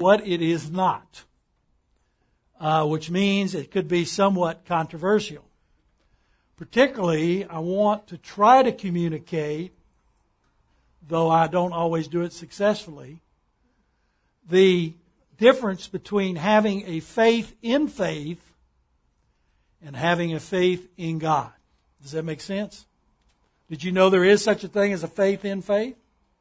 what it is not, which means it could be somewhat controversial. Particularly, I want to try to communicate, though I don't always do it successfully, the difference between having a faith in faith and having a faith in God. Does that make sense? Did you know there is such a thing as a faith in faith?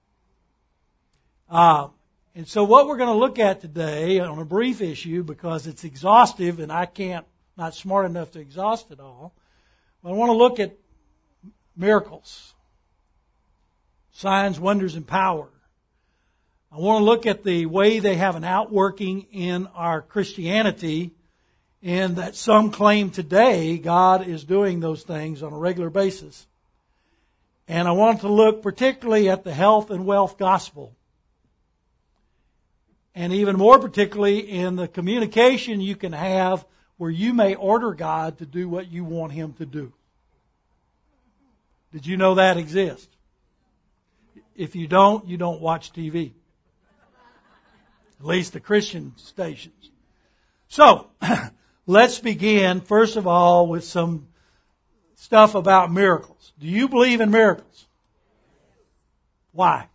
And so what we're going to look at today on a brief issue, because it's exhaustive and not smart enough to exhaust it all, but I want to look at miracles, signs, wonders, and power. I want to look at the way they have an outworking in our Christianity, and that some claim today God is doing those things on a regular basis. And I want to look particularly at the health and wealth gospel. And even more particularly in the communication you can have where you may order God to do what you want Him to do. Did you know that exists? If you don't watch TV. At least the Christian stations. So, let's begin, first of all, with some stuff about miracles. Do you believe in miracles? Why?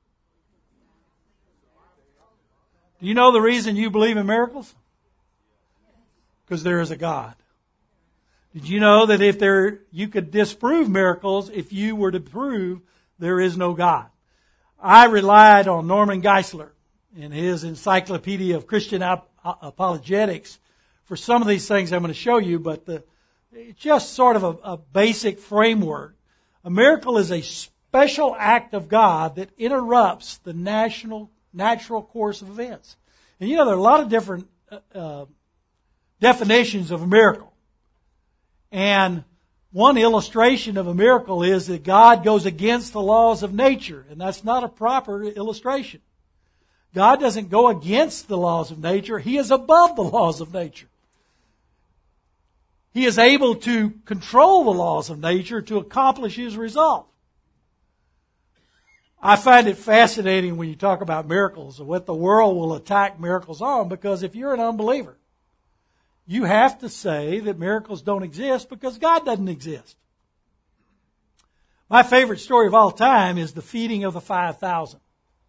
Do you know the reason you believe in miracles? Because there is a God. Did you know that you could disprove miracles if you were to prove there is no God? I relied on Norman Geisler in his Encyclopedia of Christian Apologetics for some of these things I'm going to show you, but it's just sort of a basic framework. A miracle is a special act of God that interrupts the natural course of events. And there are a lot of different definitions of a miracle. And one illustration of a miracle is that God goes against the laws of nature, and that's not a proper illustration. God doesn't go against the laws of nature. He is above the laws of nature. He is able to control the laws of nature to accomplish His result. I find it fascinating when you talk about miracles, what the world will attack miracles on, because if you're an unbeliever, you have to say that miracles don't exist because God doesn't exist. My favorite story of all time is the feeding of the 5,000.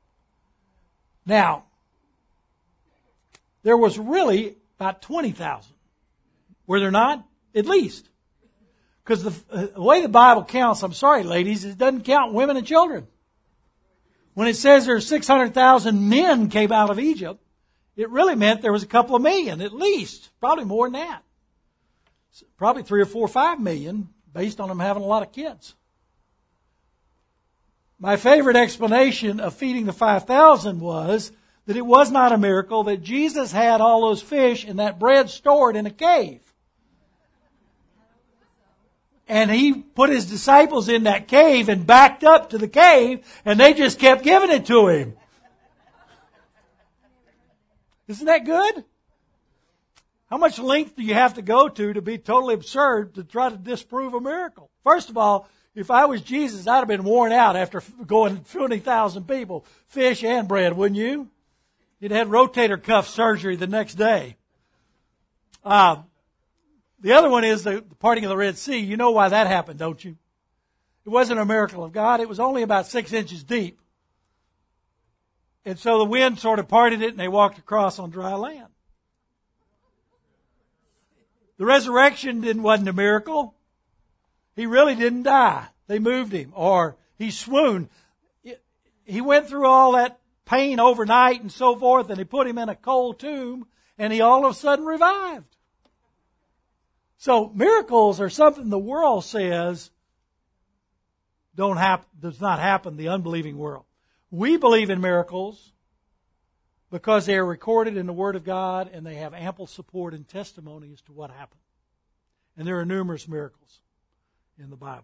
Now, there was really about 20,000. Were there not? At least. Because the way the Bible counts, I'm sorry ladies, it doesn't count women and children. When it says there are 600,000 men came out of Egypt, it really meant there was a couple of million at least. Probably more than that. Probably 3 or 4 or 5 million based on them having a lot of kids. My favorite explanation of feeding the 5,000 was that it was not a miracle, that Jesus had all those fish and that bread stored in a cave. And He put His disciples in that cave and backed up to the cave, and they just kept giving it to Him. Isn't that good? How much length do you have to go to be totally absurd to try to disprove a miracle? First of all, if I was Jesus, I'd have been worn out after going 20,000 people, fish and bread, wouldn't you? You'd had rotator cuff surgery the next day. The other one is the parting of the Red Sea. You know why that happened, don't you? It wasn't a miracle of God. It was only about 6 inches deep. And so the wind sort of parted it and they walked across on dry land. The resurrection wasn't a miracle. He really didn't die. They moved Him, or He swooned. He went through all that pain overnight and so forth, and they put Him in a cold tomb, and He all of a sudden revived. So miracles are something the world says does not happen in the unbelieving world. We believe in miracles because they are recorded in the Word of God and they have ample support and testimony as to what happened. And there are numerous miracles in the Bible.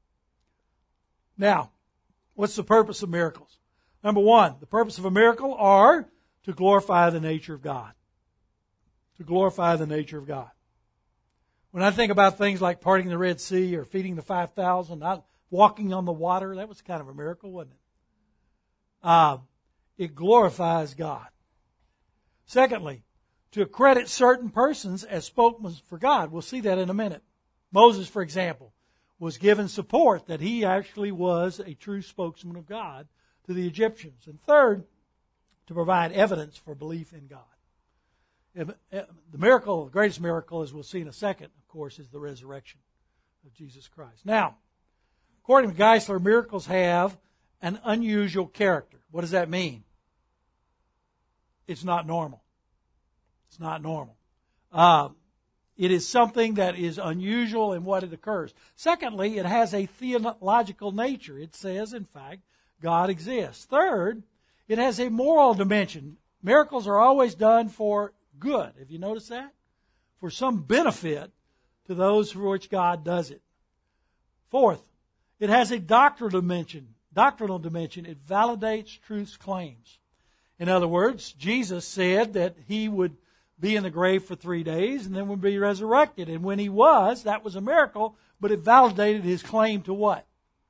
Now, what's the purpose of miracles? Number one, the purpose of a miracle are to glorify the nature of God. To glorify the nature of God. When I think about things like parting the Red Sea or feeding the 5,000, walking on the water, that was kind of a miracle, wasn't it? It glorifies God. Secondly, to accredit certain persons as spokesmen for God. We'll see that in a minute. Moses, for example, was given support that he actually was a true spokesman of God to the Egyptians. And third, to provide evidence for belief in God. The miracle, the greatest miracle, as we'll see in a second, of course, is the resurrection of Jesus Christ. Now, according to Geisler, miracles have an unusual character. What does that mean? It's not normal. It's not normal. It is something that is unusual in what it occurs. Secondly, it has a theological nature. It says, in fact, God exists. Third, it has a moral dimension. Miracles are always done for good. Have you noticed that? For some benefit to those for which God does it. Fourth, it has a doctrinal dimension. It validates truth's claims. In other words, Jesus said that he would be in the grave for 3 days and then would be resurrected. And when he was, that was a miracle, but it validated his claim to what?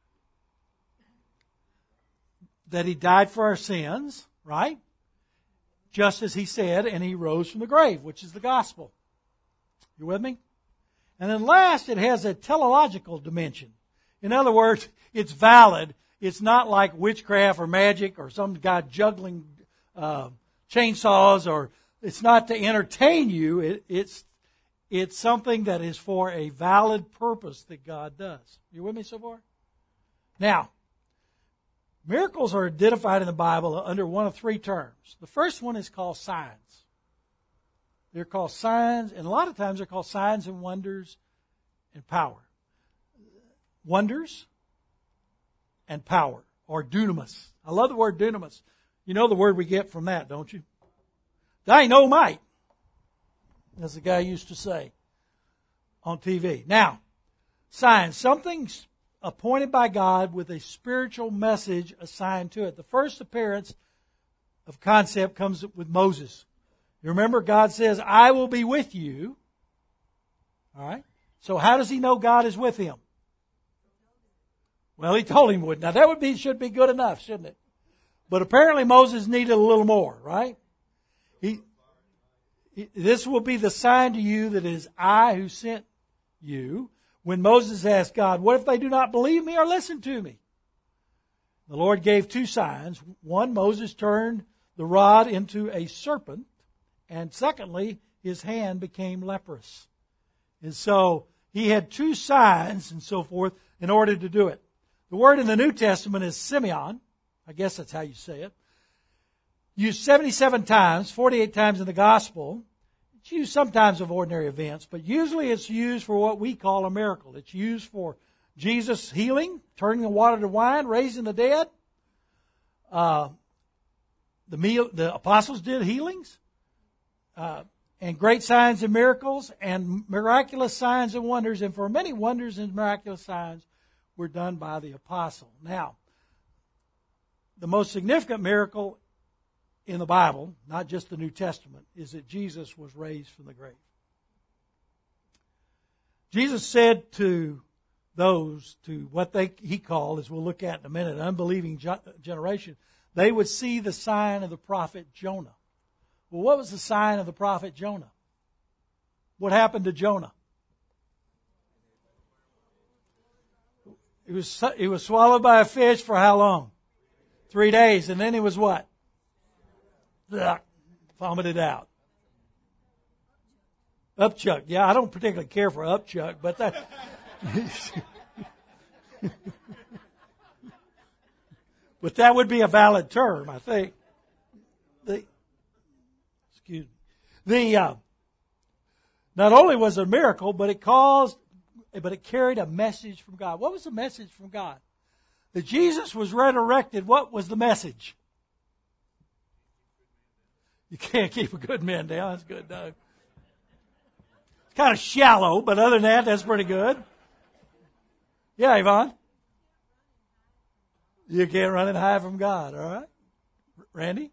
That he died for our sins, right? Just as he said, and he rose from the grave, which is the gospel. You with me? And then last, it has a teleological dimension. In other words, it's valid. It's not like witchcraft or magic or some guy juggling chainsaws, or it's not to entertain you. It's something that is for a valid purpose that God does. You with me so far? Now, miracles are identified in the Bible under one of three terms. The first one is called signs. They're called signs, and a lot of times they're called signs and wonders and power. Wonders and power, or dunamis. I love the word dunamis. You know the word we get from that, don't you? Dynamite, as the guy used to say on TV. Now, signs, something's appointed by God with a spiritual message assigned to it. The first appearance of concept comes with Moses. You remember God says, I will be with you. All right. So how does he know God is with him? Well, he told him would. Now that should be good enough, shouldn't it? But apparently Moses needed a little more, right? This will be the sign to you that it is I who sent you. When Moses asked God, what if they do not believe me or listen to me? The Lord gave two signs. One, Moses turned the rod into a serpent. And secondly, his hand became leprous. And so he had two signs and so forth in order to do it. The word in the New Testament is Simeon. I guess that's how you say it. Used 77 times, 48 times in the Gospel. It's used sometimes of ordinary events, but usually it's used for what we call a miracle. It's used for Jesus healing, turning the water to wine, raising the dead. The apostles did healings, and great signs and miracles, and miraculous signs and wonders. And for many wonders and miraculous signs were done by the apostle. Now, the most significant miracle in the Bible, not just the New Testament, is that Jesus was raised from the grave. Jesus said to those, to what he called, as we'll look at in a minute, an unbelieving generation, they would see the sign of the prophet Jonah. Well, what was the sign of the prophet Jonah? What happened to Jonah? He was swallowed by a fish for how long? 3 days. And then he was what? Vomited out. Upchuck. Yeah, I don't particularly care for upchuck, but that... but that would be a valid term, I think. Excuse me. Not only was it a miracle, but it carried a message from God. What was the message from God? That Jesus was resurrected. What was the message? You can't keep a good man down. That's good, Doug. It's kind of shallow, but other than that, that's pretty good. Yeah, Yvonne? You can't run and hide from God, all right? Randy?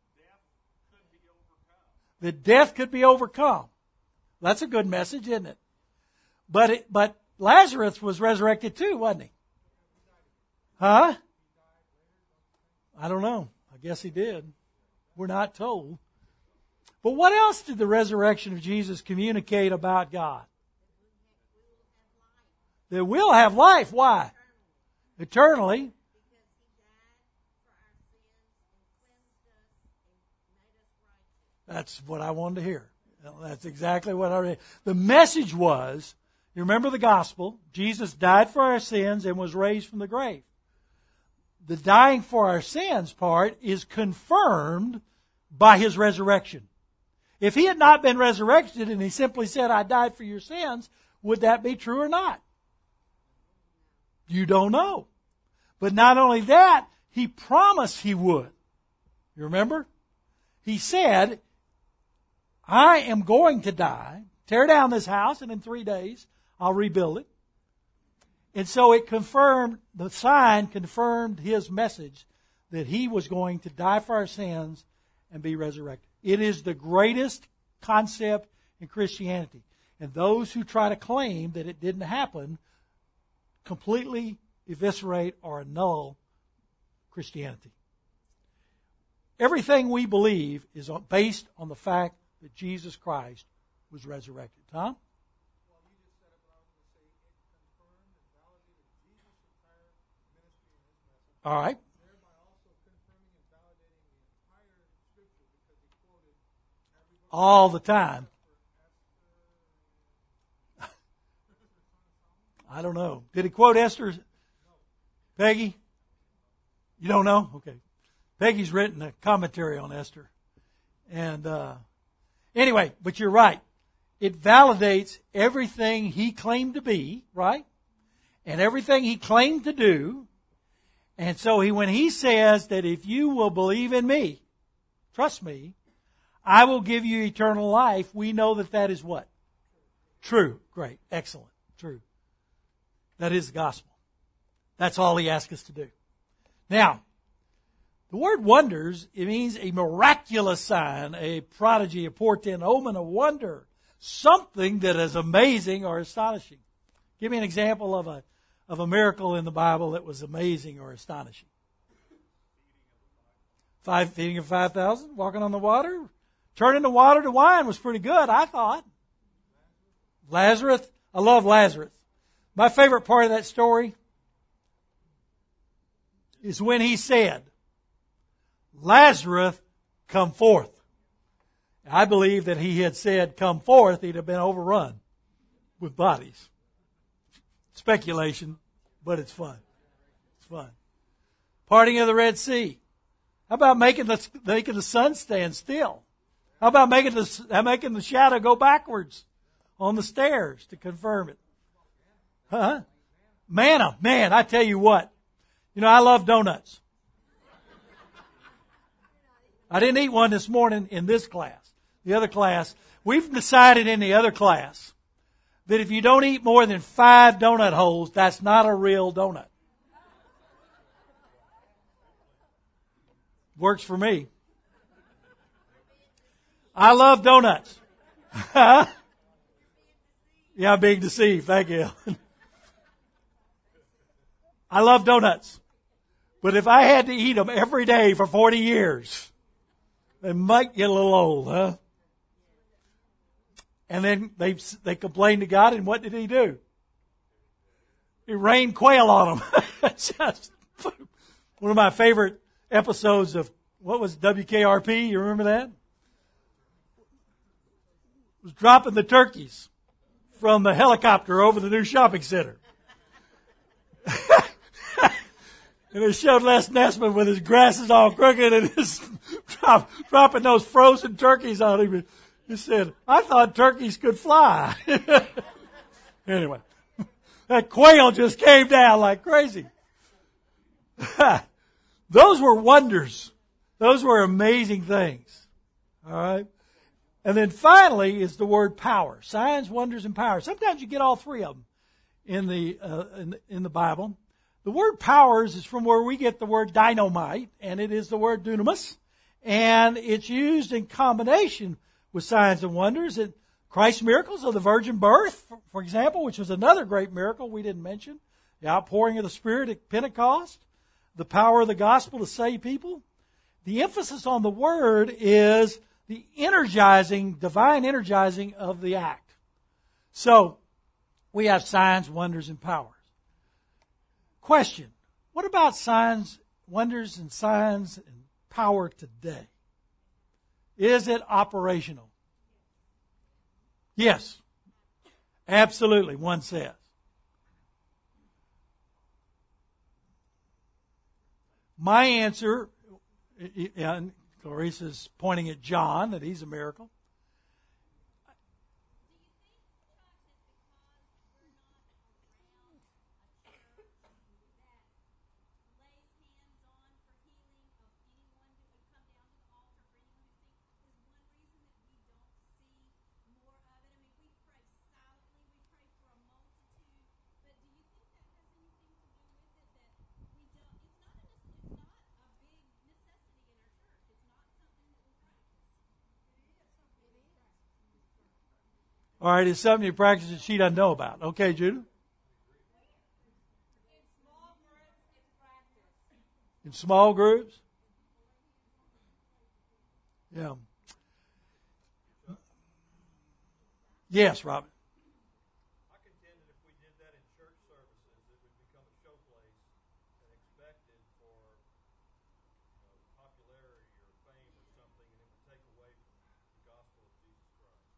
That death could be overcome. That's a good message, isn't it? But Lazarus was resurrected too, wasn't he? Huh? I don't know. I guess he did. We're not told. But what else did the resurrection of Jesus communicate about God? That we'll have life. Why? Eternally. That's what I wanted to hear. That's exactly what I read. The message was, you remember the gospel, Jesus died for our sins and was raised from the grave. The dying for our sins part is confirmed by His resurrection. If He had not been resurrected and He simply said, I died for your sins, would that be true or not? You don't know. But not only that, He promised He would. You remember? He said, I am going to die, tear down this house, and in 3 days I'll rebuild it. And so it confirmed, the sign confirmed His message that He was going to die for our sins and be resurrected. It is the greatest concept in Christianity. And those who try to claim that it didn't happen completely eviscerate or annul Christianity. Everything we believe is based on the fact that Jesus Christ was resurrected. Tom? All right. All the time. I don't know. Did he quote Esther? Peggy? You don't know? Okay. Peggy's written a commentary on Esther. And anyway, but you're right. It validates everything he claimed to be, right? And everything he claimed to do. And so when he says that if you will believe in me, trust me, I will give you eternal life, we know that that is what? True. Great. Excellent. True. That is the gospel. That's all he asks us to do. Now, the word wonders, it means a miraculous sign, a prodigy, a portent, omen, a wonder. Something that is amazing or astonishing. Give me an example of a miracle in the Bible that was amazing or astonishing. Feeding of 5,000, walking on the water. Turning the water to wine was pretty good, I thought. Lazarus, I love Lazarus. My favorite part of that story is when he said, Lazarus, come forth. I believe that he had said, come forth, he'd have been overrun with bodies. Speculation, but it's fun. It's fun. Parting of the Red Sea. How about making the sun stand still? How about making the shadow go backwards on the stairs to confirm it? Huh? Manna. Man, I tell you what. You know, I love donuts. I didn't eat one this morning in this class. The other class, we've decided in the other class that if you don't eat more than 5 donut holes, that's not a real donut. Works for me. I love donuts. Yeah, I'm being deceived. Thank you. I love donuts. But if I had to eat them every day for 40 years, they might get a little old, huh? And then they complained to God, and what did He do? He rained quail on them. Just one of my favorite episodes of, what was WKRP? You remember that? It was dropping the turkeys from the helicopter over the new shopping center. And it showed Les Nessman with his glasses all crooked and his dropping those frozen turkeys on him. He said, I thought turkeys could fly. Anyway, that quail just came down like crazy. Those were wonders. Those were amazing things. All right. And then finally is the word power. Signs, wonders, and power. Sometimes you get all three of them in the Bible. The word powers is from where we get the word dynamite, and it is the word dunamis. And it's used in combination with signs and wonders. And Christ's miracles of the virgin birth, for example, which was another great miracle we didn't mention. The outpouring of the Spirit at Pentecost. The power of the gospel to save people. The emphasis on the word is the energizing, divine energizing of the act. So, we have signs, wonders, and powers. Question: what about signs, wonders, and signs and power today? Is it operational? Yes. Absolutely, one says. My answer, and Clarissa's pointing at John, that he's a miracle. All right, it's something you practice that she doesn't know about. Okay, Judah? In small groups? Yeah. Yes, Robin. I contend that if we did that in church services, it would become a showplace and expected for popularity or fame or something, and it would take away from the gospel of Jesus Christ.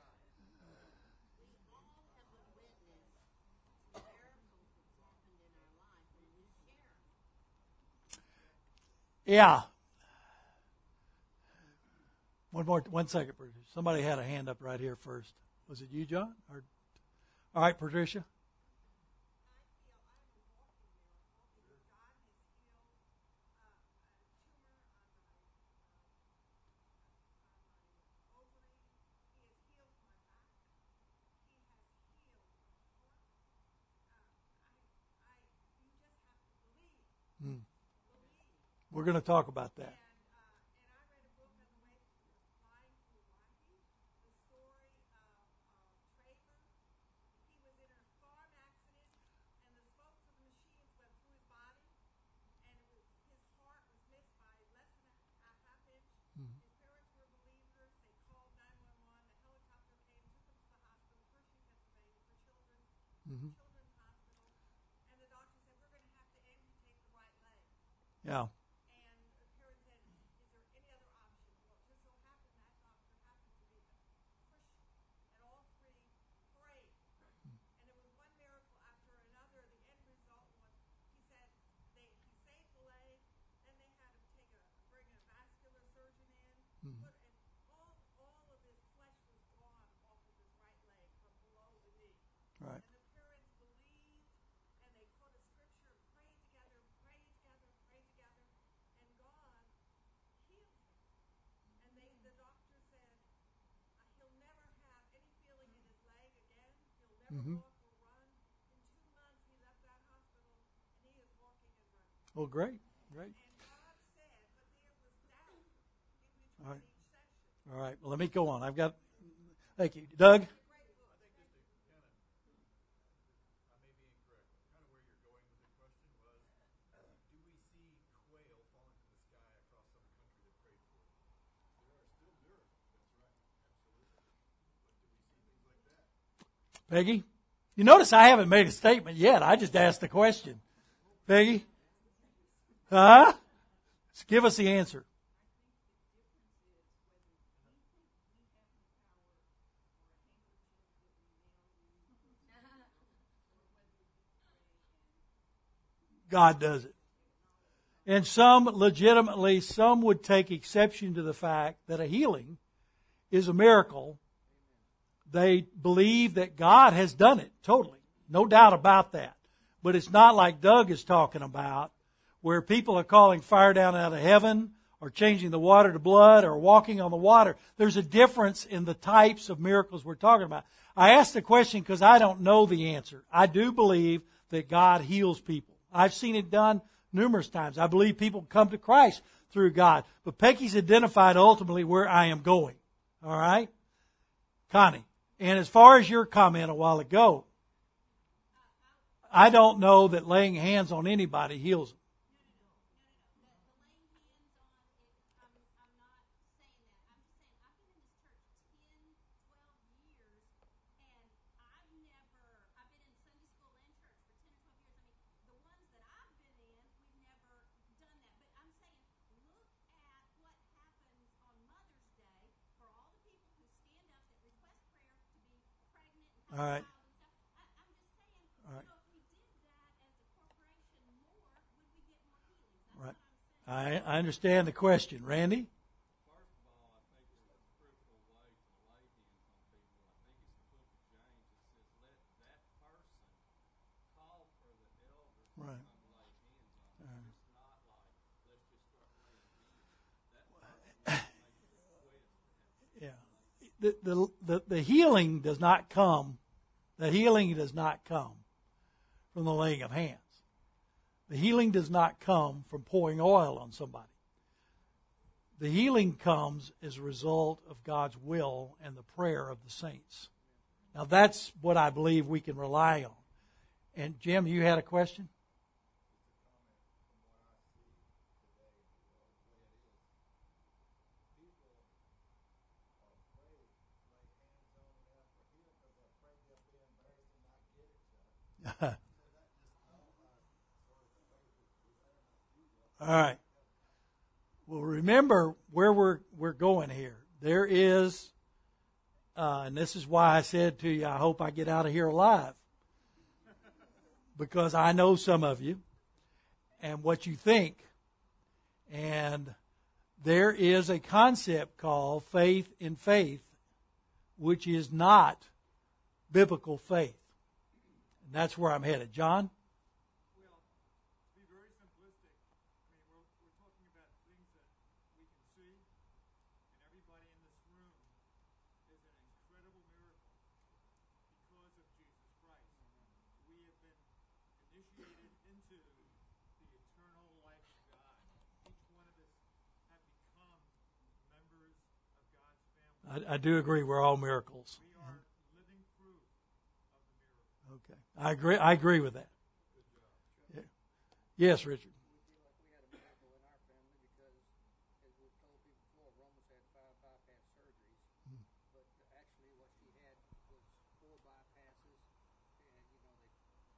We all have a witness miracles that's happened in our life, and we share them. Yeah. One second, Patricia. Somebody had a hand up right here first. Was it you, John? All right, Patricia. We're going to talk about that. Yeah. Right. Mm-hmm. Well, great. All right. All right. Well, let me go on. Thank you. Doug? Peggy? You notice I haven't made a statement yet. I just asked the question. Peggy? Huh? Just give us the answer. God does it. And some would take exception to the fact that a healing is a miracle. They believe that God has done it totally. No doubt about that. But it's not like Doug is talking about, where people are calling fire down out of heaven or changing the water to blood or walking on the water. There's a difference in the types of miracles we're talking about. I asked the question because I don't know the answer. I do believe that God heals people. I've seen it done numerous times. I believe people come to Christ through God. But Peggy's identified ultimately where I am going. All right? Connie. And as far as your comment a while ago, I don't know that laying hands on anybody heals them. All right. I'm just saying, All right. so if we did that as a corporation more, would we get more healings? That's Right. what I'm saying. I understand the question. Randy? First of all, I think it's a critical way to lay hands on people. I think it's the book of James that says, let that person call for the elders to Right. come lay hands on them. It's not like, let's just start laying hands. That person needs to make a request. Yeah. The healing does not come. The healing does not come from the laying of hands. The healing does not come from pouring oil on somebody. The healing comes as a result of God's will and the prayer of the saints. Now that's what I believe we can rely on. And Jim, you had a question? All right. Well, remember where we're going here. There is, and this is why I said to you, I hope I get out of here alive, because I know some of you and what you think, and there is a concept called faith in faith, which is not biblical faith, and that's where I'm headed. John? Well, to be very simplistic, I mean, we're talking about things that we can see, and everybody in this room is an incredible miracle because of Jesus Christ. We have been initiated into the eternal life of God. Each one of us have become members of God's family. I do agree we're all miracles. We are living proof of the miracle. Okay. I agree with that. Yeah. Yes, Richard. We feel like we had a miracle in our family because, as we've told people before, Roma's had 5 bypass surgeries, but actually what she had was 4 bypasses, and they,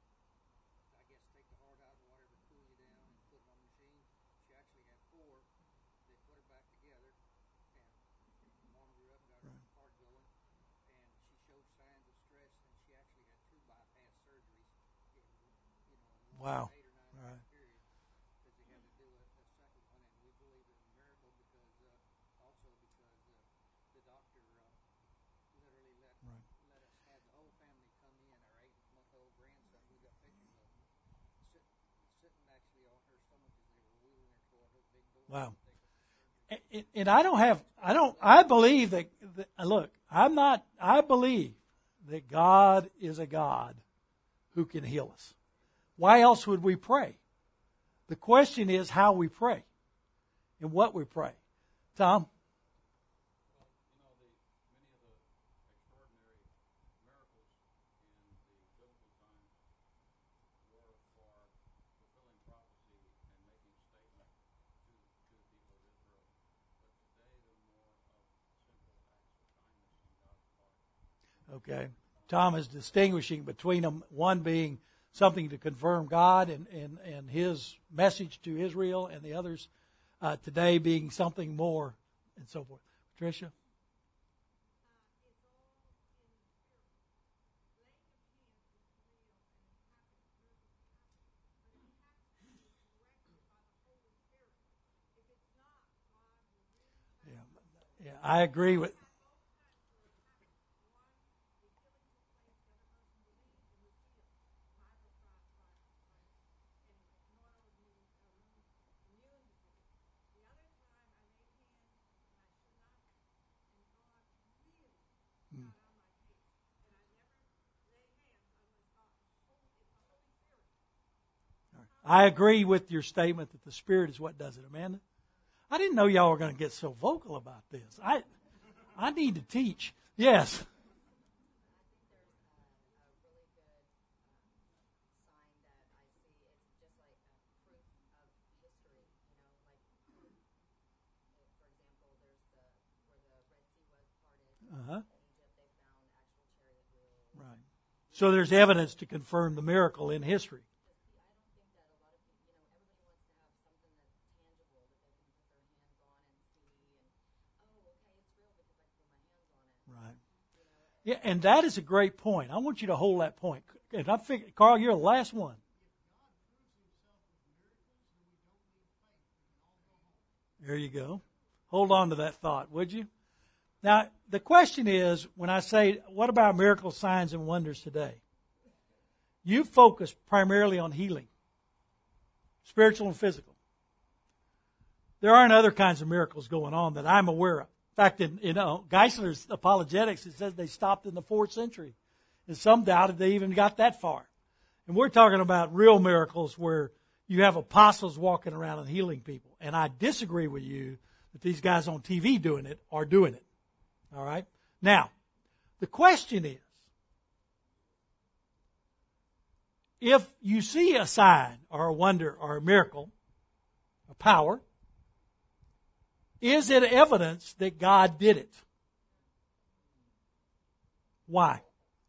I guess, take the heart out or whatever, cool you down, and put it on the machine. She actually had 4. They put her back together, and mom grew up, got her heart going, and she showed signs of stress, and she actually had 2 bypass surgeries in Wow. 8 or 9 All right. period, because they had to do a second one, and we believe it's a miracle because also because the doctor literally let us have the whole family come in. Our 8-month-old grandson, we got pictures of him sitting actually on her stomach as they were wheeling her toward her big door. Wow. To take her to surgery. And I believe that, look, I believe that God is a God who can heal us. Why else would we pray? The question is how we pray and what we pray. Tom? Well, many of the extraordinary miracles in the biblical times were for fulfilling prophecy and making statements to the people of Israel. But today they're more of simple acts of kindness on God's part. Okay. Tom is distinguishing between them, one being something to confirm God and His message to Israel, and the others today being something more, and so forth. Patricia? It's all in the spirit. Laying of hands is real and it happens, miracles happen. But it has to be directed by the Holy Spirit. If it's not, God will really Yeah, I agree with. have both times where it happened. One, the healing took place, the other person believed and was healed. Bible anyway, an autoimmune immune disease. The other time I laid hands and I should not have. And God really got on my case. And I never lay hands unless God, it's the Holy Spirit. I agree with your statement that the Spirit is what does it, Amanda. I didn't know y'all were going to get so vocal about this. I need to teach. Yes. Uh-huh. Right. So there's evidence to confirm the miracle in history. Right. Yeah, and that is a great point. I want you to hold that point. And I figure, Carl, you're the last one. There you go. Hold on to that thought, would you? Now, the question is, when I say, what about miracles, signs, and wonders today? You focus primarily on healing, spiritual and physical. There aren't other kinds of miracles going on that I'm aware of. In fact, in Geisler's apologetics, it says they stopped in the 4th century. And some doubted they even got that far. And we're talking about real miracles where you have apostles walking around and healing people. And I disagree with you that these guys on TV doing it are doing it. All right? Now, the question is, if you see a sign or a wonder or a miracle, a power, is it evidence that God did it? Why?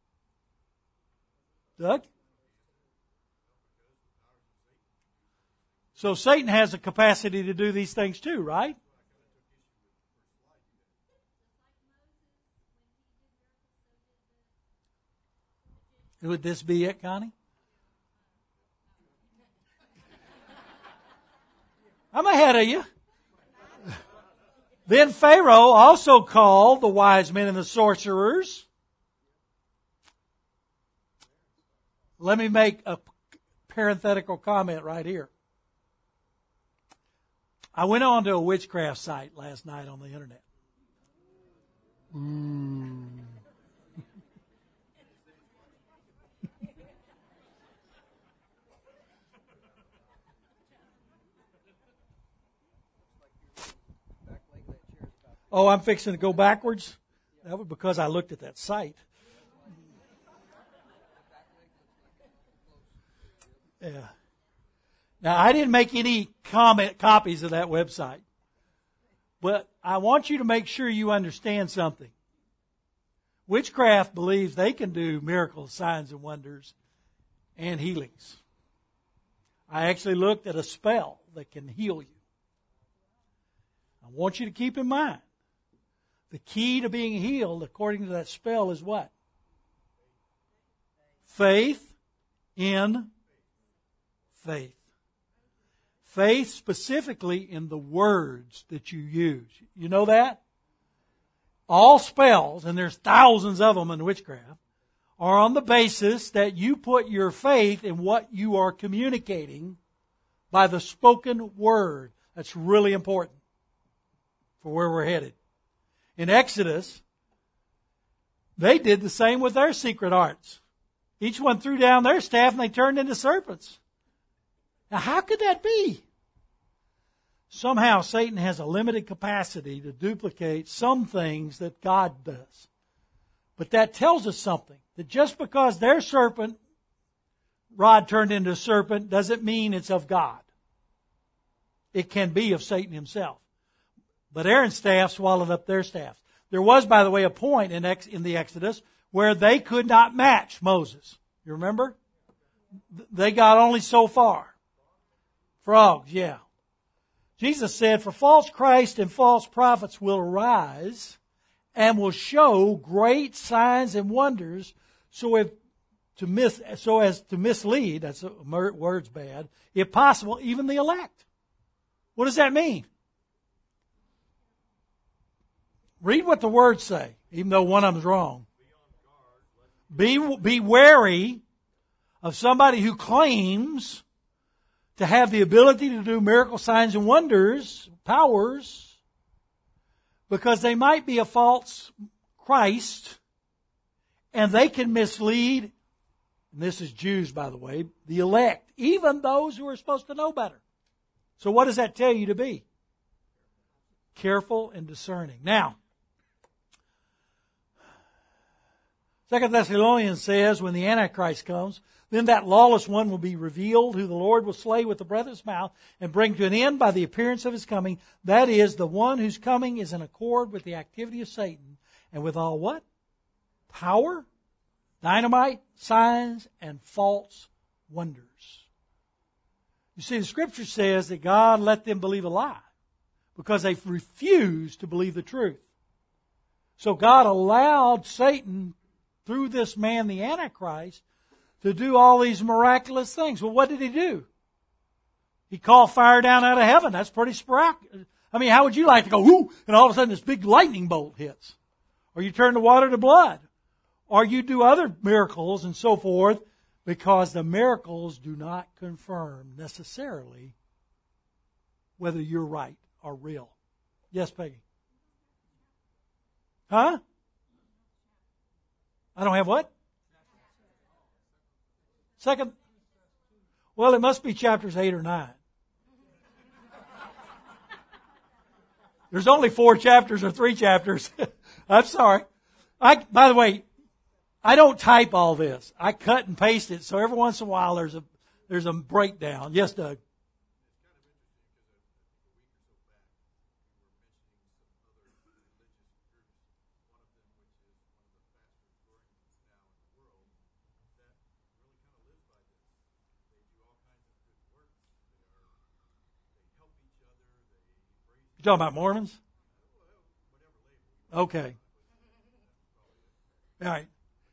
Doug? So Satan has the capacity to do these things too, right? Would this be it, Connie? I'm ahead of you. Then Pharaoh also called the wise men and the sorcerers. Let me make a parenthetical comment right here. I went on to a witchcraft site last night on the internet. Oh, I'm fixing to go backwards? That was because I looked at that site. Yeah. Now, I didn't make any copies of that website. But I want you to make sure you understand something. Witchcraft believes they can do miracles, signs, and wonders, and healings. I actually looked at a spell that can heal you. I want you to keep in mind, the key to being healed, according to that spell, is what? Faith in faith. Faith specifically in the words that you use. You know that? All spells, and there's thousands of them in witchcraft, are on the basis that you put your faith in what you are communicating by the spoken word. That's really important for where we're headed. In Exodus, they did the same with their secret arts. Each one threw down their staff and they turned into serpents. Now, how could that be? Somehow Satan has a limited capacity to duplicate some things that God does. But that tells us something. That just because their serpent rod turned into a serpent doesn't mean it's of God. It can be of Satan himself. But Aaron's staff swallowed up their staffs. There was, by the way, a point in the Exodus where they could not match Moses. You remember? They got only so far. Frogs, yeah. Jesus said, "For false Christ and false prophets will arise and will show great signs and wonders so as to mislead," that's a word's bad, if possible, even the elect. What does that mean? Read what the words say, even though one of them is wrong. Be wary of somebody who claims to have the ability to do miracle signs and wonders, powers, because they might be a false Christ, and they can mislead, and this is Jews, by the way, the elect, even those who are supposed to know better. So what does that tell you to be? Careful and discerning. Now, 2 Thessalonians says, when the Antichrist comes, then that lawless one will be revealed, who the Lord will slay with the breath of his mouth and bring to an end by the appearance of his coming. That is, the one whose coming is in accord with the activity of Satan and with all what? Power, dynamite, signs, and false wonders. You see, the Scripture says that God let them believe a lie because they refused to believe the truth. So God allowed Satan through this man, the Antichrist, to do all these miraculous things. Well, what did he do? He called fire down out of heaven. That's pretty sporadic. I mean, how would you like to go, whoo, and all of a sudden this big lightning bolt hits? Or you turn the water to blood. Or you do other miracles and so forth, because the miracles do not confirm necessarily whether you're right or real. Yes, Peggy? Huh? I don't have what? Second. Well, it must be chapters 8 or 9. There's only 4 chapters or 3 chapters. I'm sorry. By the way, I don't type all this. I cut and paste it, so every once in a while there's a breakdown. Yes, Doug? You talking about Mormons? Okay. All right.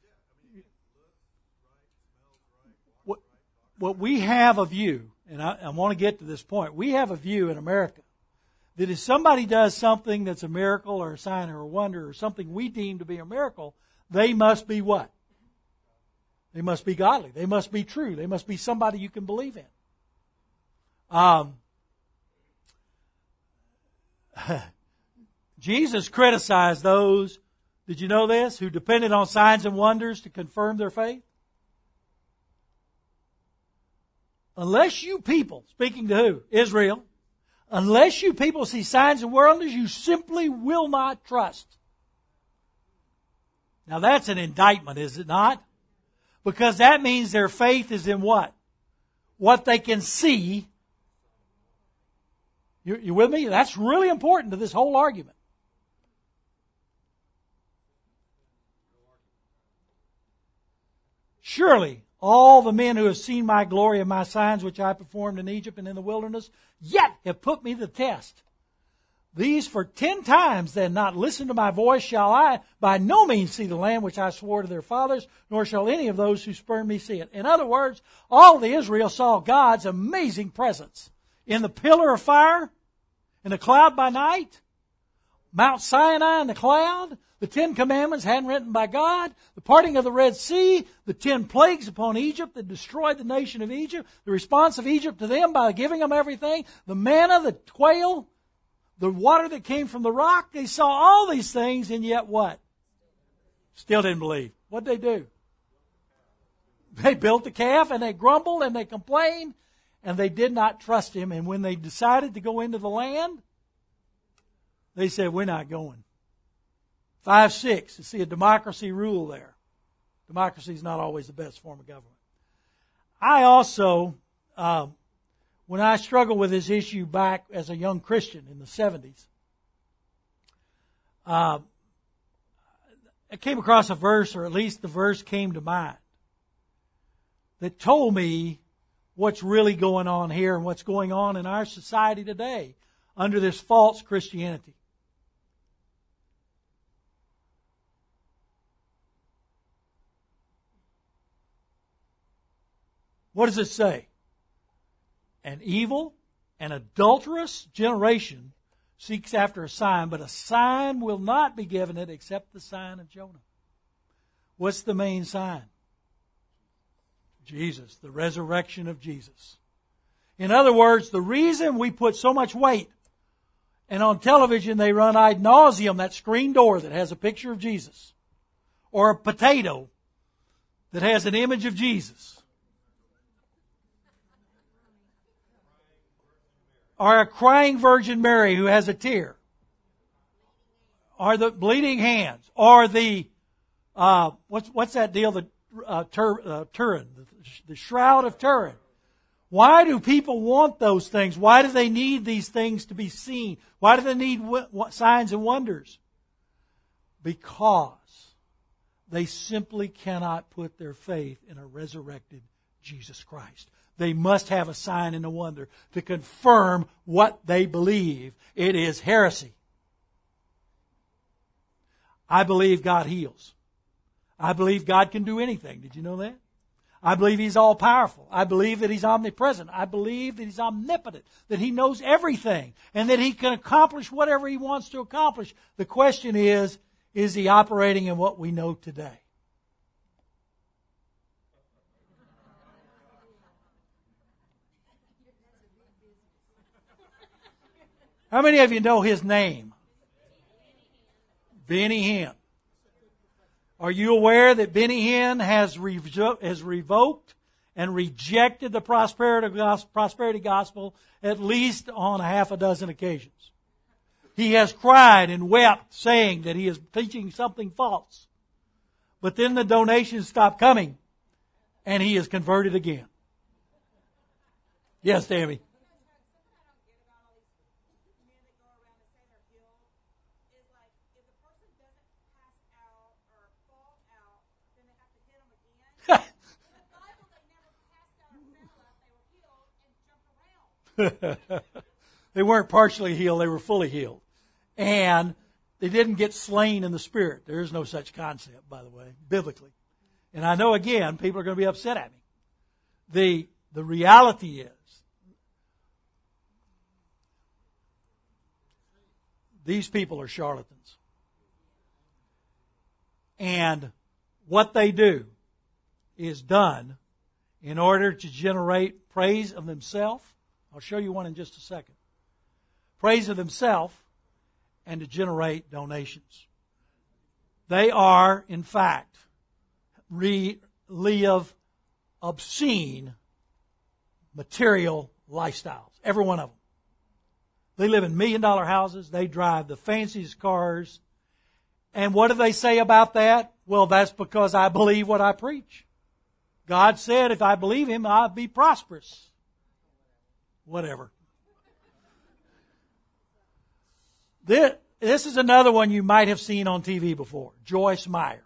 What we have a view, and I want to get to this point, we have a view in America that if somebody does something that's a miracle or a sign or a wonder or something we deem to be a miracle, they must be what? They must be godly. They must be true. They must be somebody you can believe in. Jesus criticized those, did you know this, who depended on signs and wonders to confirm their faith? Unless you people, speaking to who? Israel. Unless you people see signs and wonders, you simply will not trust. Now that's an indictment, is it not? Because that means their faith is in what? What they can see. You with me? That's really important to this whole argument. Surely, all the men who have seen my glory and my signs which I performed in Egypt and in the wilderness, yet have put me to the test. These for 10 times then not listen to my voice shall I by no means see the land which I swore to their fathers, nor shall any of those who spurn me see it. In other words, all the Israel saw God's amazing presence in the pillar of fire, in the cloud by night, Mount Sinai in the cloud, the 10 commandments handwritten by God, the parting of the Red Sea, the 10 plagues upon Egypt that destroyed the nation of Egypt, the response of Egypt to them by giving them everything, the manna, the quail, the water that came from the rock. They saw all these things, and yet what? Still didn't believe. What'd they do? They built the calf, and they grumbled, and they complained, and they did not trust Him. And when they decided to go into the land, they said, we're not going. 5-6, you see a democracy rule there. Democracy is not always the best form of government. I also, when I struggled with this issue back as a young Christian in the 70s, I came across a verse, or at least the verse came to mind, that told me what's really going on here and what's going on in our society today under this false Christianity. What does it say? An evil and adulterous generation seeks after a sign, but a sign will not be given it except the sign of Jonah. What's the main sign? Jesus, the resurrection of Jesus. In other words, the reason we put so much weight, and on television they run ad nauseum that screen door that has a picture of Jesus, or a potato that has an image of Jesus, or a crying Virgin Mary who has a tear, or the bleeding hands, or the what's that deal? The Turin, the Shroud of Turin. Why do people want those things? Why do they need these things to be seen? Why do they need signs and wonders? Because they simply cannot put their faith in a resurrected Jesus Christ. They must have a sign and a wonder to confirm what they believe. It is heresy. I believe God heals. I believe God can do anything. Did you know that? I believe He's all powerful. I believe that He's omnipresent. I believe that He's omnipotent, that He knows everything, and that He can accomplish whatever He wants to accomplish. The question is He operating in what we know today? How many of you know His name? Benny Hinn. Are you aware that Benny Hinn has revoked and rejected the prosperity gospel at least on a half a dozen occasions? He has cried and wept saying that he is teaching something false. But then the donations stop coming and he is converted again. Yes, Tammy. They weren't partially healed, they were fully healed. And they didn't get slain in the spirit. There is no such concept, by the way, biblically. And I know, again, people are going to be upset at me. The reality is, these people are charlatans. And what they do is done in order to generate praise of themselves. I'll show you one in just a second. Praise of themselves and to generate donations. They are, in fact, live obscene material lifestyles. Every one of them. They live in $1 million houses. They drive the fanciest cars. And what do they say about that? Well, that's because I believe what I preach. God said if I believe Him, I'll be prosperous. Whatever. This is another one you might have seen on TV before. Joyce Meyer.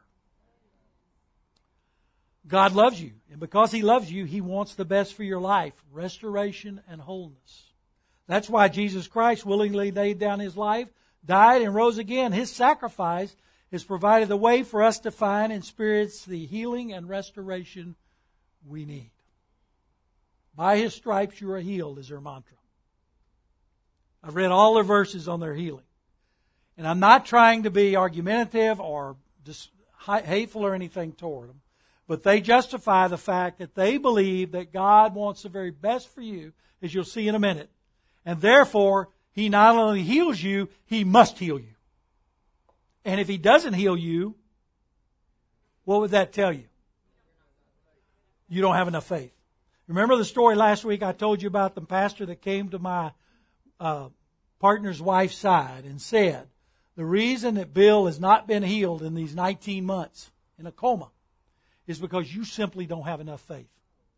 God loves you. And because He loves you, He wants the best for your life. Restoration and wholeness. That's why Jesus Christ willingly laid down His life, died and rose again. His sacrifice has provided the way for us to find and experience the healing and restoration we need. By His stripes you are healed is their mantra. I've read all their verses on their healing. And I'm not trying to be argumentative or hateful or anything toward them. But they justify the fact that they believe that God wants the very best for you, as you'll see in a minute. And therefore, He not only heals you, He must heal you. And if He doesn't heal you, what would that tell you? You don't have enough faith. Remember the story last week I told you about the pastor that came to my partner's wife's side and said, the reason that Bill has not been healed in these 19 months in a coma is because you simply don't have enough faith.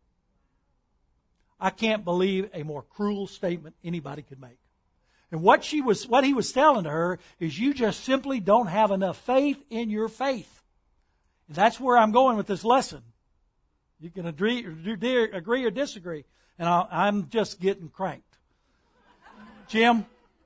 I can't believe a more cruel statement anybody could make. And what he was telling to her is you just simply don't have enough faith in your faith. And that's where I'm going with this lesson. You can agree or disagree. And I'm just getting cranked. Jim?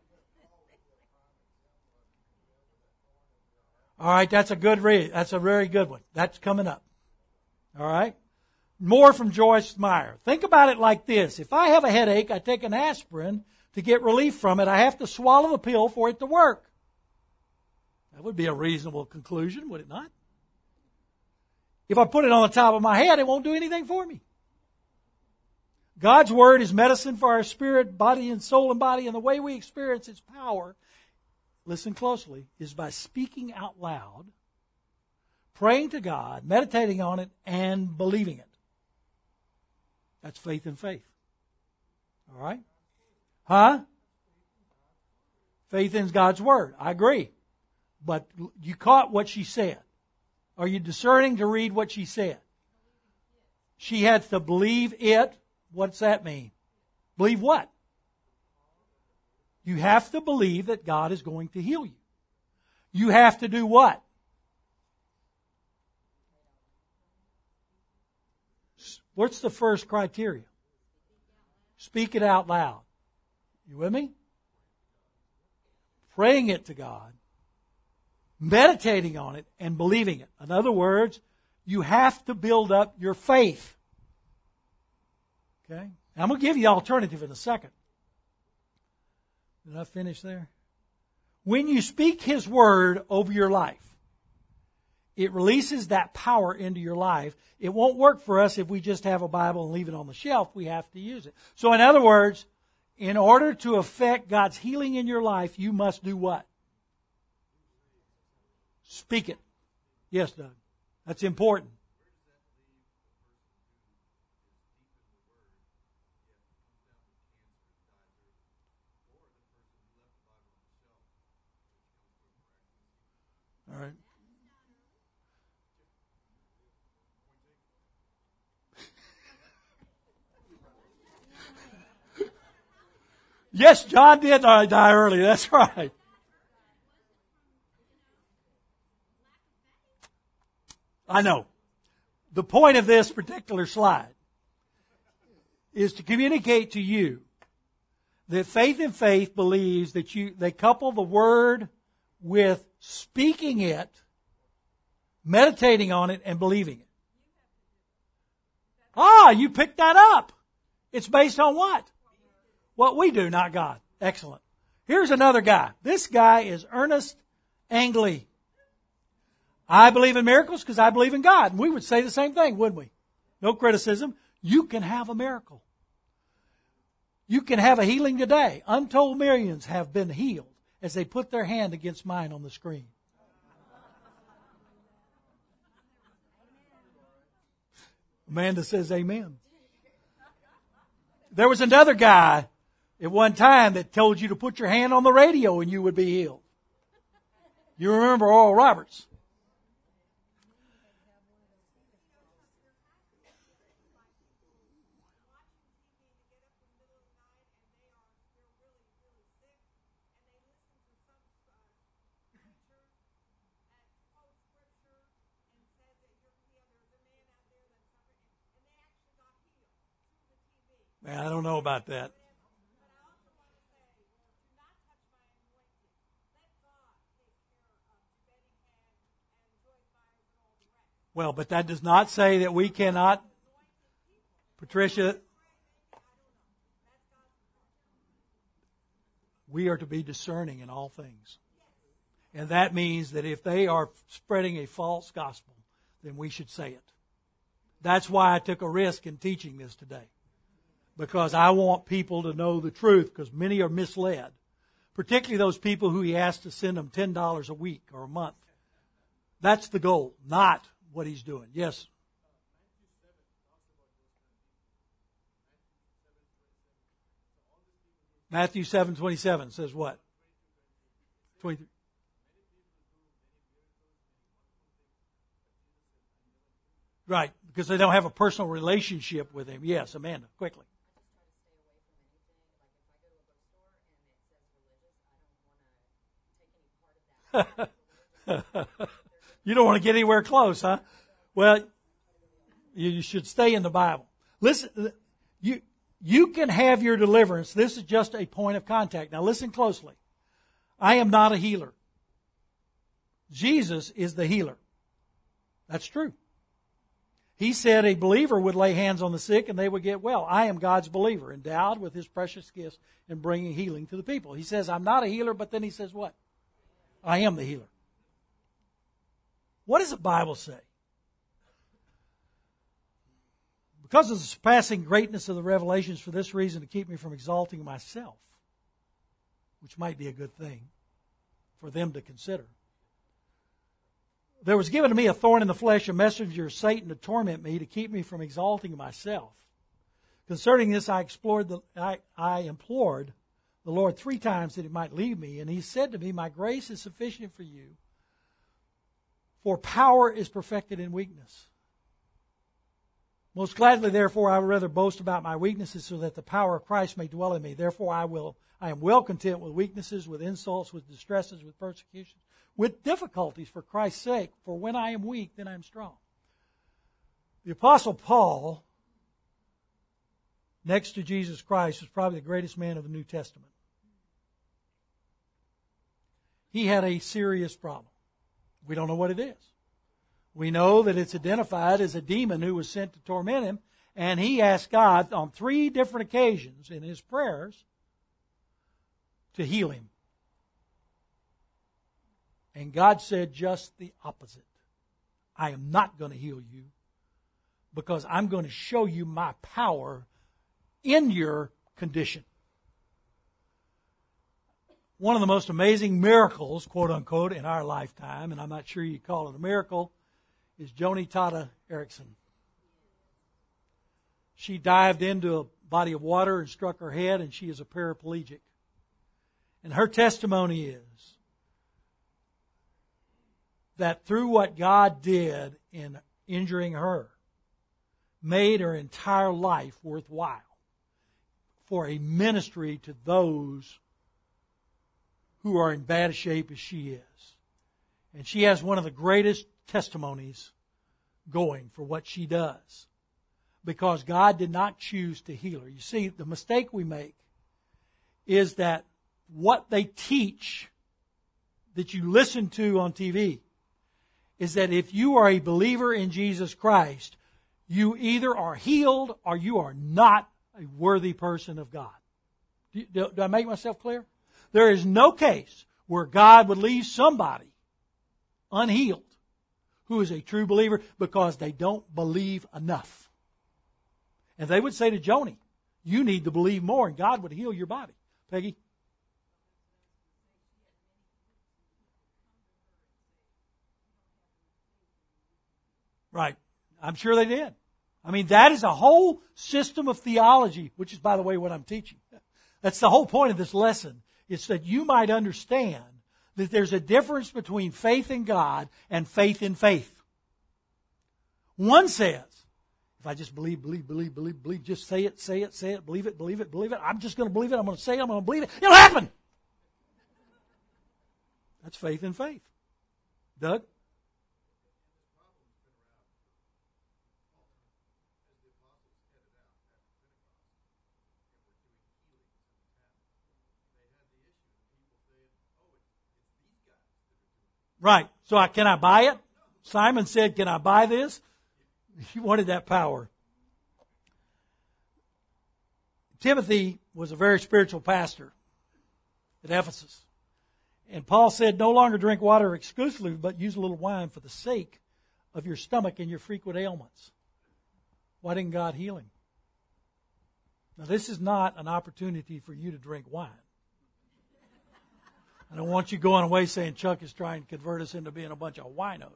All right, that's a good read. That's a very good one. That's coming up. All right? More from Joyce Meyer. Think about it like this. If I have a headache, I take an aspirin to get relief from it. I have to swallow the pill for it to work. That would be a reasonable conclusion, would it not? If I put it on the top of my head, it won't do anything for me. God's Word is medicine for our spirit, body, and soul and body, and the way we experience its power, listen closely, is by speaking out loud, praying to God, meditating on it, and believing it. That's faith in faith. All right? Huh? Faith in God's Word. I agree. But you caught what she said. Are you discerning to read what she said? She had to believe it. What's that mean? Believe what? You have to believe that God is going to heal you. You have to do what? What's the first criteria? Speak it out loud. You with me? Praying it to God. meditating on it, and believing it. In other words, you have to build up your faith. Okay? Now, I'm going to give you the alternative in a second. Did I finish there? When you speak His Word over your life, it releases that power into your life. It won't work for us if we just have a Bible and leave it on the shelf. We have to use it. So in other words, in order to affect God's healing in your life, you must do what? Speak it. Yes, Doug. That's important. All right. Yes, John did die early. That's right. I know. The point of this particular slide is to communicate to you that Faith in Faith believes that they couple the Word with speaking it, meditating on it, and believing it. Ah, you picked that up. It's based on what? What we do, not God. Excellent. Here's another guy. This guy is Ernest Angley. I believe in miracles because I believe in God. And we would say the same thing, wouldn't we? No criticism. You can have a miracle. You can have a healing today. Untold millions have been healed as they put their hand against mine on the screen. Amanda says amen. There was another guy at one time that told you to put your hand on the radio and you would be healed. You remember Oral Roberts. Man, I don't know about that. Well, but that does not say that we cannot, Patricia, we are to be discerning in all things. And that means that if they are spreading a false gospel, then we should say it. That's why I took a risk in teaching this today. Because I want people to know the truth, because many are misled. Particularly those people who he asked to send them $10 a week or a month. That's the goal, not what he's doing. Yes? Matthew 7:27 says what? 23. Right, because they don't have a personal relationship with him. Yes, Amanda, quickly. You don't want to get anywhere close, huh? Well, you should stay in the Bible. Listen, you can have your deliverance. This is just a point of contact. Now listen closely. I am not a healer. Jesus is the healer. That's true. He said a believer would lay hands on the sick and they would get well. I am God's believer, endowed with His precious gifts and bringing healing to the people. He says, I'm not a healer, but then He says what? I am the healer. What does the Bible say? Because of the surpassing greatness of the revelations, for this reason, to keep me from exalting myself, which might be a good thing for them to consider. There was given to me a thorn in the flesh, a messenger of Satan to torment me, to keep me from exalting myself. Concerning this, I implored the Lord 3 times that He might leave me. And He said to me, my grace is sufficient for you, for power is perfected in weakness. Most gladly, therefore, I would rather boast about my weaknesses so that the power of Christ may dwell in me. Therefore, I am well content with weaknesses, with insults, with distresses, with persecutions, with difficulties for Christ's sake. For when I am weak, then I am strong. The Apostle Paul, next to Jesus Christ, was probably the greatest man of the New Testament. He had a serious problem. We don't know what it is. We know that it's identified as a demon who was sent to torment him, and he asked God on 3 different occasions in his prayers to heal him. And God said just the opposite. I am not going to heal you because I'm going to show you my power in your condition. One of the most amazing miracles, quote unquote, in our lifetime, and I'm not sure you call it a miracle, is Joni Tada Erickson. She dived into a body of water and struck her head, and she is a paraplegic. And her testimony is that through what God did in injuring her, made her entire life worthwhile for a ministry to those who are in bad shape as she is. And she has one of the greatest testimonies going for what she does, because God did not choose to heal her. You see, the mistake we make is that what they teach that you listen to on TV is that if you are a believer in Jesus Christ, you either are healed or you are not a worthy person of God. Do I make myself clear? There is no case where God would leave somebody unhealed who is a true believer because they don't believe enough. And they would say to Joni, you need to believe more and God would heal your body. Peggy? Right. I'm sure they did. I mean, that is a whole system of theology, which is, by the way, what I'm teaching. That's the whole point of this lesson. It's that you might understand that there's a difference between faith in God and faith in faith. One says, if I just believe, just say it, believe it, I'm just going to believe it, I'm going to say it, I'm going to believe it, it'll happen! That's faith in faith. Doug? Right. So can I buy it? Simon said, can I buy this? He wanted that power. Timothy was a very spiritual pastor at Ephesus. And Paul said, no longer drink water exclusively, but use a little wine for the sake of your stomach and your frequent ailments. Why didn't God heal him? Now, this is not an opportunity for you to drink wine. I don't want you going away saying Chuck is trying to convert us into being a bunch of winos.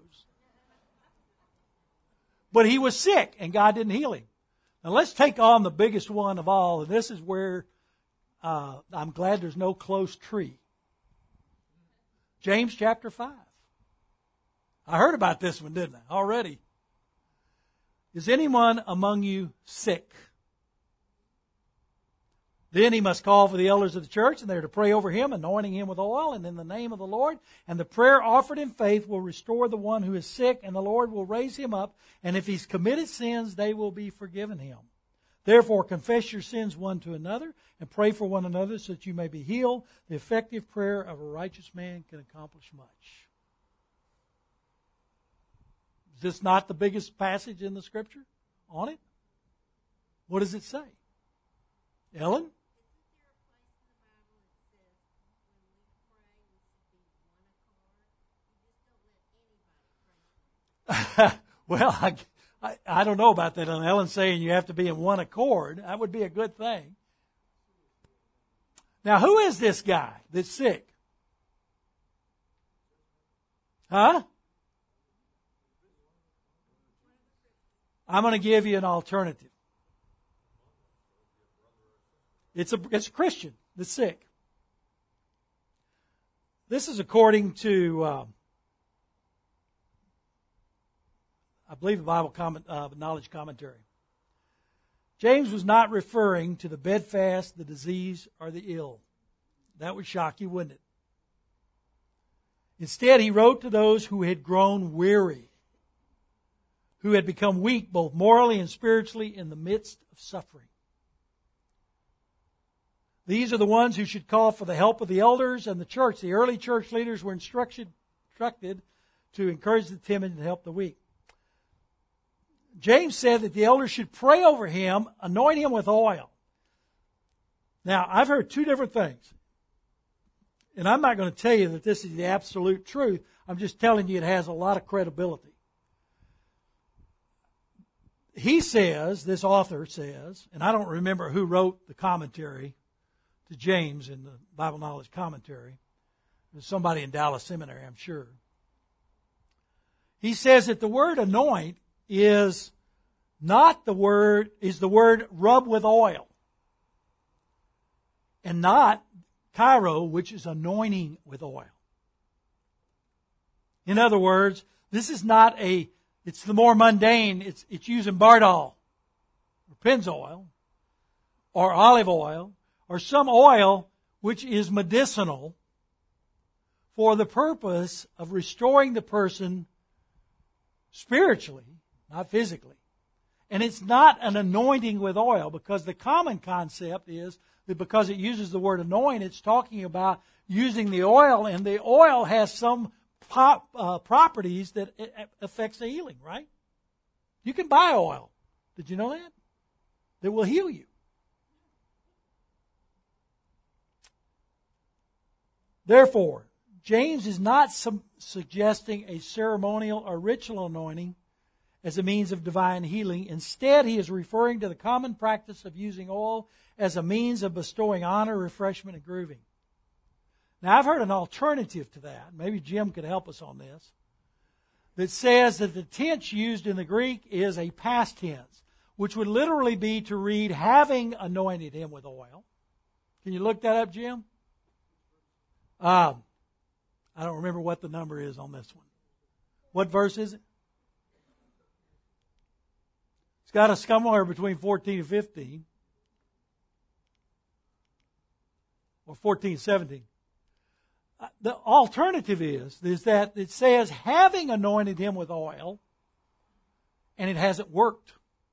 But he was sick and God didn't heal him. Now let's take on the biggest one of all, and this is where I'm glad there's no close tree. James chapter 5. I heard about this one, didn't I? Already. Is anyone among you sick? Then he must call for the elders of the church, and they're to pray over him, anointing him with oil, and in the name of the Lord. And the prayer offered in faith will restore the one who is sick, and the Lord will raise him up. And if he's committed sins, they will be forgiven him. Therefore, confess your sins one to another, and pray for one another so that you may be healed. The effective prayer of a righteous man can accomplish much. Is this not the biggest passage in the Scripture on it? What does it say? Ellen? Well, I don't know about that. Ellen's saying you have to be in one accord. That would be a good thing. Now, who is this guy that's sick? Huh? I'm going to give you an alternative. It's a Christian that's sick. This is according to, I believe, the Bible Knowledge Commentary. James was not referring to the bedfast, the disease, or the ill. That would shock you, wouldn't it? Instead, he wrote to those who had grown weary, who had become weak both morally and spiritually in the midst of suffering. These are the ones who should call for the help of the elders and the church. The early church leaders were instructed to encourage the timid and help the weak. James said that the elders should pray over him, anoint him with oil. Now, I've heard two different things. And I'm not going to tell you that this is the absolute truth. I'm just telling you it has a lot of credibility. He says, this author says, and I don't remember who wrote the commentary to James in the Bible Knowledge Commentary. It was somebody in Dallas Seminary, I'm sure. He says that the word anoint is the word rub with oil. And not Cairo, which is anointing with oil. In other words, this is not it's the more mundane, it's using Bardol, or Pennzoil, or olive oil, or some oil which is medicinal for the purpose of restoring the person spiritually, not physically. And it's not an anointing with oil, because the common concept is that because it uses the word anoint, it's talking about using the oil, and the oil has some properties that affects the healing, right? You can buy oil. Did you know that? That will heal you. Therefore, James is not suggesting a ceremonial or ritual anointing as a means of divine healing. Instead, he is referring to the common practice of using oil as a means of bestowing honor, refreshment, and grooming. Now, I've heard an alternative to that. Maybe Jim could help us on this. That says that the tense used in the Greek is a past tense, which would literally be to read, having anointed him with oil. Can you look that up, Jim? I don't remember what the number is on this one. What verse is it? It's got us somewhere between 14 and 15. Or 14 and 17. The alternative is that it says, having anointed him with oil, and it hasn't worked.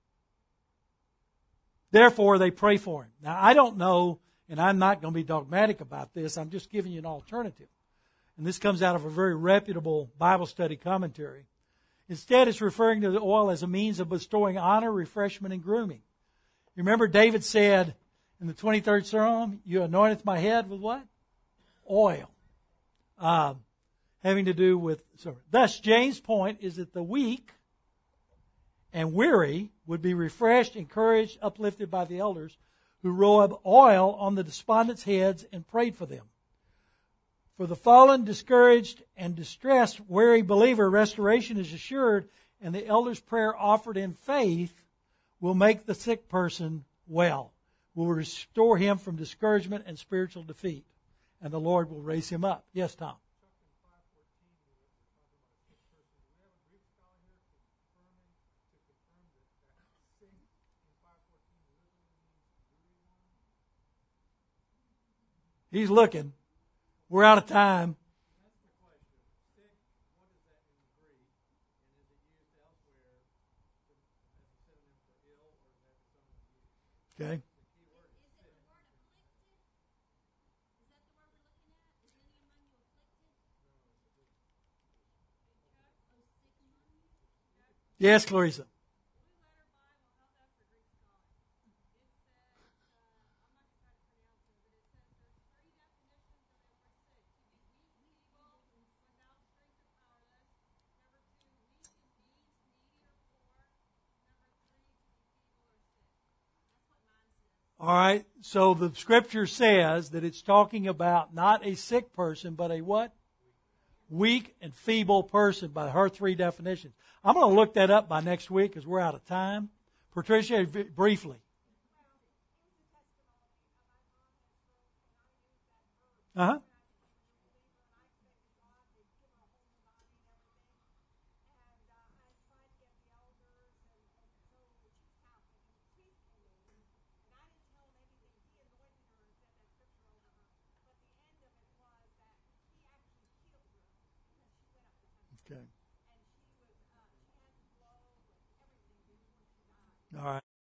Therefore, they pray for him. Now, I don't know, and I'm not going to be dogmatic about this. I'm just giving you an alternative. And this comes out of a very reputable Bible study commentary. Instead, it's referring to the oil as a means of bestowing honor, refreshment, and grooming. You remember David said in the 23rd Psalm, you anointeth my head with what? Oil. Having to do with... Thus, James' point is that the weak and weary would be refreshed, encouraged, uplifted by the elders who rub oil on the despondents' heads and prayed for them. For the fallen, discouraged, and distressed, weary believer, restoration is assured, and the elder's prayer offered in faith will make the sick person well, will restore him from discouragement and spiritual defeat, and the Lord will raise him up. Yes, Tom? He's looking. We're out of time. That's the question. Sick, what is that in the Greek? And is it used elsewhere as a synonym for ill, or is that its own use? Okay. The key word is sick. Is it the word afflicted? Is that the word we're looking at? Is any among you afflicted? Yes, Clarissa. All right, so the scripture says that it's talking about not a sick person, but a what? Weak and feeble person by her three definitions. I'm going to look that up by next week because we're out of time. Patricia, briefly. Uh-huh. Okay.